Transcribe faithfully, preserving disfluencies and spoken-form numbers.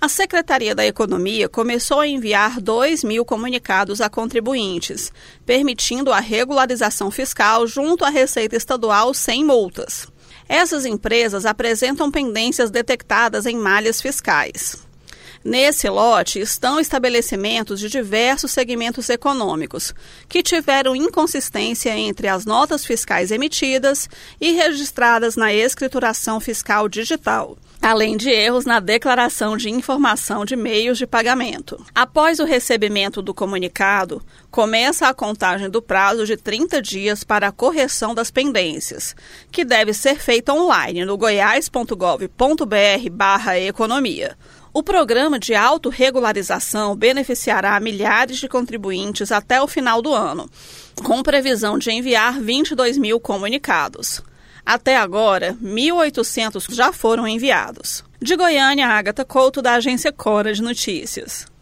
A Secretaria da Economia começou a enviar dois mil comunicados a contribuintes, permitindo a regularização fiscal junto à Receita Estadual sem multas. Essas empresas apresentam pendências detectadas em malhas fiscais. Nesse lote estão estabelecimentos de diversos segmentos econômicos, que tiveram inconsistência entre as notas fiscais emitidas e registradas na escrituração fiscal digital, além de erros na declaração de informação de meios de pagamento. Após o recebimento do comunicado, começa a contagem do prazo de trinta dias para a correção das pendências, que deve ser feita online no goiás ponto gov ponto br barra economia. O programa de autorregularização beneficiará milhares de contribuintes até o final do ano, com previsão de enviar vinte e dois mil comunicados. Até agora, mil e oitocentos já foram enviados. De Goiânia, Ágata Couto, da agência Cora de Notícias.